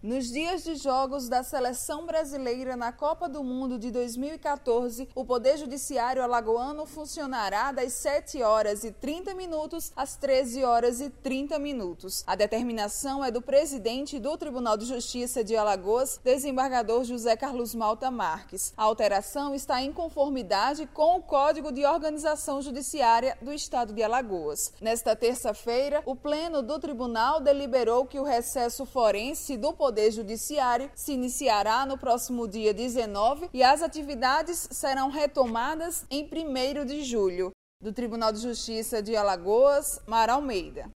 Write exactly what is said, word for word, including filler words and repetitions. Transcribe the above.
Nos dias de jogos da Seleção Brasileira na Copa do Mundo de dois mil e quatorze, o Poder Judiciário alagoano funcionará das sete horas e trinta minutos às treze horas e trinta minutos. A determinação é do presidente do Tribunal de Justiça de Alagoas, desembargador José Carlos Malta Marques. A alteração está em conformidade com o Código de Organização Judiciária do Estado de Alagoas. Nesta terça-feira, o Pleno do Tribunal deliberou que o recesso forense do Poder Judiciário se iniciará no próximo dia dezenove e as atividades serão retomadas em primeiro de julho. Do Tribunal de Justiça de Alagoas, Mara Almeida.